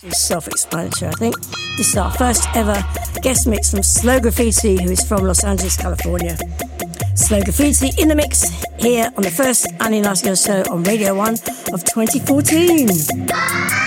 It's self-explanatory, I think. This is our first ever guest mix from Slow Graffiti, who is from Los Angeles, California. Slow Graffiti in the mix here on the first Annie Nightingale show on Radio 1 of 2014.